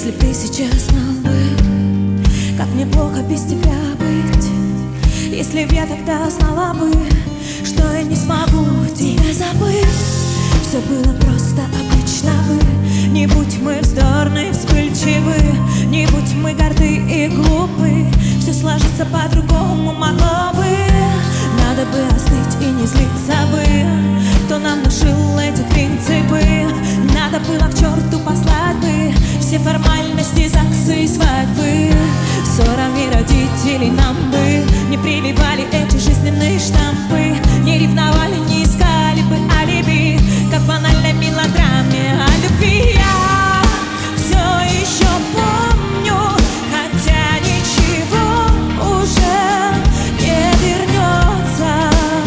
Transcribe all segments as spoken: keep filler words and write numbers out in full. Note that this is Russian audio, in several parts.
Если б ты сейчас знал бы, как мне плохо без тебя быть. Если б я тогда знала бы, что я не смогу тебя забыть. Все было просто обычно бы. Не будь мы вздорны, вспыльчивы, не будь мы горды и глупы, все сложится по-другому могло бы. Надо бы остыть и не злиться бы. Кто нам внушил эти принципы? Надо было к черту послать бы все формальности, ЗАГСы и свадьбы. Ссорами родителей нам бы не прививали эти жизненные штампы. Не ревновали, не искали бы алиби, как в банальной мелодраме о любви. Я все еще помню, хотя ничего уже не вернется.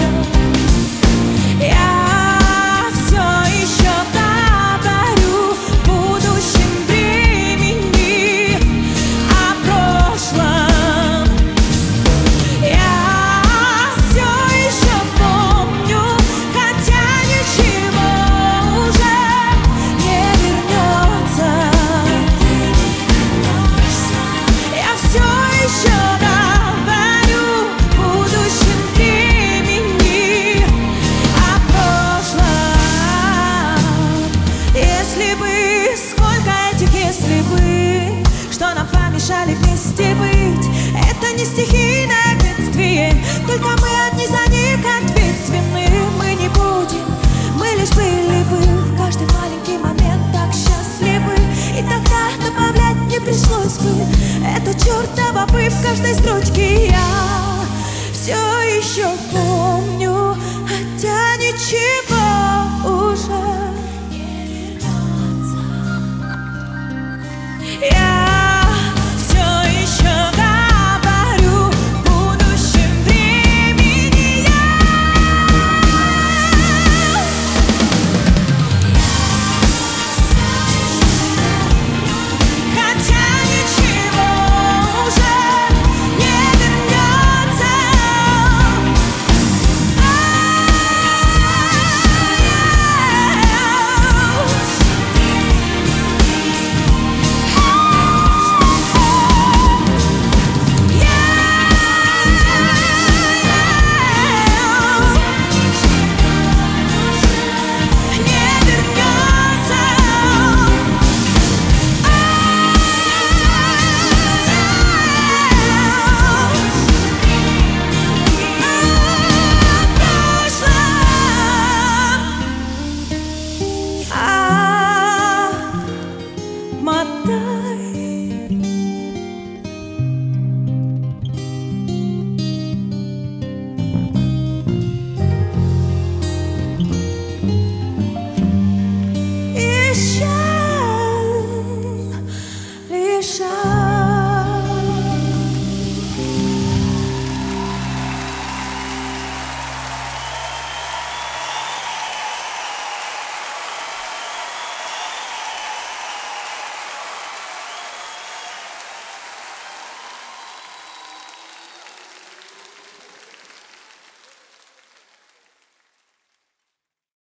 Я все еще говорю в будущем времени о прошлом. Я все еще помню, хотя ничего уже не вернется. Я все еще говорю в будущем времени о прошлом. Если бы, сколько этих если бы, что нам помешали вместе быть. Это не стихийное бедствие, только мы одни за них ответственны. Мы не будем, мы лишь были бы в каждый маленький момент так счастливы. И тогда добавлять не пришлось бы это чертово бы в каждой строчке. Я все еще